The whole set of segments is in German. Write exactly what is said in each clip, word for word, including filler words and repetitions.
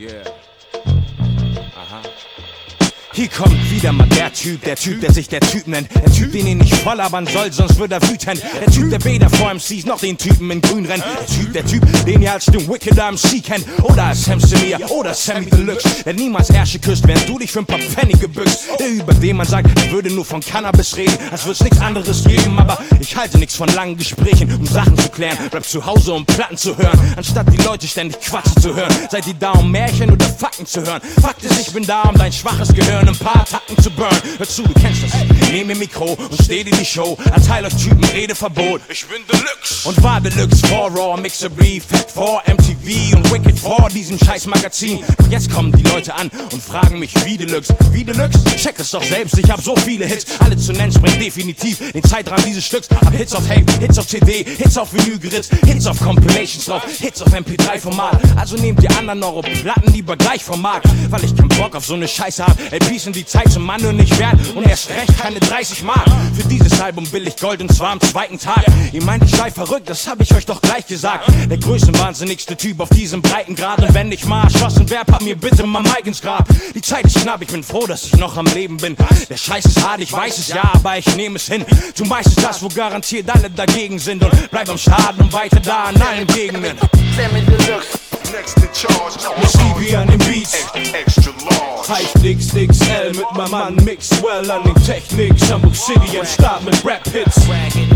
Yeah. Aha. Hier kommt wieder mal der Typ, der Typ, der sich der Typ nennt. Der Typ, den ihn nicht voll labern soll, sonst wird er wütend. Der Typ, der weder vor M Cs noch den Typen in Grün rennt. Der Typ, der Typ, den ihr als den Wickeder M C kennt. Oder als Sam Samir oder Sammy Deluxe. Der niemals Ärsche küsst, während du dich für ein paar Pfennige bückst. Der, über den man sagt, er würde nur von Cannabis reden, als würd's nichts anderes geben. Aber ich halte nichts von langen Gesprächen, um Sachen zu klären. Bleib zu Hause, um Platten zu hören, anstatt die Leute ständig quatschen zu hören. Seid ihr da, um Märchen oder Fakten zu hören? Fakt ist, ich bin da, um dein schwaches Gehirn ein paar Takten zu burn. Hör zu, du kennst das. Nehm mir Mikro und steh dir die Show. Erteil euch Typen Redeverbot. Ich bin Deluxe. Und war Deluxe vor Raw, Mixer B, Fett vor M T V und Wicked vor diesem scheiß Magazin. Und jetzt kommen die Leute an und fragen mich, wie Deluxe? Wie Deluxe? Check es doch selbst, ich hab so viele Hits. Alle zu nennen sprengt definitiv den Zeitrahmen dieses Stücks. Hab Hits auf Tape, Hits auf C D, Hits auf Vinyl geritzt, Hits auf Compilations drauf, Hits auf M P drei Format. Also nehmt ihr anderen eure Platten lieber gleich vom Markt. Weil ich keinen Bock auf so ne Scheiße hab. L Ps sind die Zeit zum Mann nur nicht wert und erst recht keine dreißig Mark. Für dieses Album will ich Gold und zwar am zweiten Tag. Ihr meint, ich sei verrückt, das hab ich euch doch gleich gesagt. Der größte, wahnsinnigste Typ auf diesem breiten Grad. Und wenn ich mal erschossen wär, pack mir bitte mal Mike ins Grab. Die Zeit ist knapp, ich bin froh, dass ich noch am Leben bin. Der Scheiß ist hart, ich weiß es ja, aber ich nehme es hin. Du meistens das, wo garantiert alle dagegen sind. Und bleib am Schaden und weiter da an allen Gegenden. Next in charge, mit Stevie an den Beats, extra large. Heißt X X L mit meinem Mann Mixwell an den Technics. Hamburg City am Start mit Rap-Hits. That's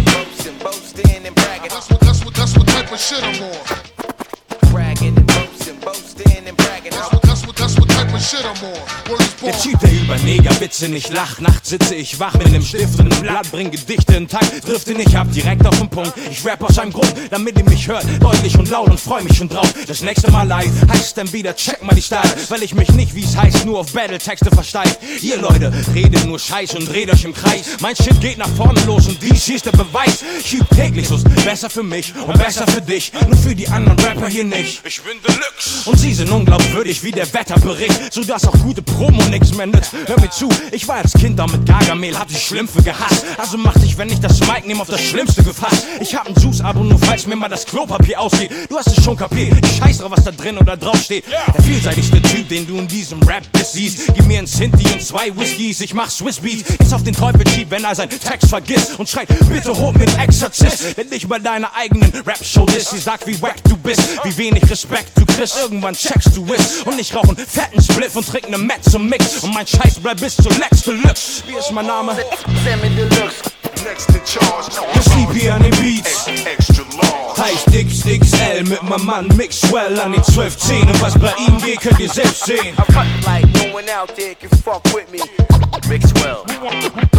what, that's what, that's what type of shit I'm on. Bragging and boasting, boasting and bragging. That's what, that's what, that's what type of shit I'm on. Word is Der born. Typ, der über Negerwitze nicht lacht. Nachts sitze ich wach mit nem Stift und nem Blatt, bring Gedichte in Takt, drifte nicht ab, direkt auf den Punkt. Ich rap aus einem Grund, damit ihr mich hört, deutlich und laut und freu mich schon drauf. Das nächste Mal live heißt dann wieder, check mal die Style, weil ich mich nicht, wie's heißt, nur auf Battle-Texte versteif. Ihr Leute, redet nur Scheiß und dreht euch im Kreis. Mein Shit geht nach vorne los und dies hier ist der Beweis. Ich üb täglich so, besser für mich und besser für dich, nur für die anderen Rapper hier nicht. Ich bin Deluxe. Und sie sind unglaubwürdig wie der Wetterbericht, sodass auch gute Promo nix mehr nützt. Hör mir zu, ich war als Kind da mit Gargamel, hab die Schlümpfe gehasst. Also mach dich, wenn ich das Mic nehm, auf das Schlimmste gefasst. Ich hab ein Juice-Abo, nur falls mir mal das Klopapier ausgeht. Du hast es schon kapiert, ich scheiß drauf, was da drin oder drauf steht. Der vielseitigste Typ, den du in diesem Rap bist, siehst. Gib mir ein Sinti und zwei Whiskys, ich mach Swiss Beats. Jetzt auf den Teufel schieb, wenn er seinen Text vergisst. Und schreit, bitte holt mir einen Exorzist. Wenn dich bei deiner eigenen Rap-Show ist, sie sagt, wie wack du bist, wie wenig Respekt du kriegst. Irgendwann checkst du es. Und ich rauch einen fetten Spliff und trink ne Met zum Mix. Und mein Scheiß bleibt bis zuletzt Deluxe. Wie ist mein Name? Sammy Deluxe. Next in charge, Sleepy an den Beats. extra large. Heißt X X L mit meinem Mann Mixwell an den zwölf zehn. Und was bei ihm geht, könnt ihr selbst sehen. I cut like no one out there can fuck with me. Mixwell.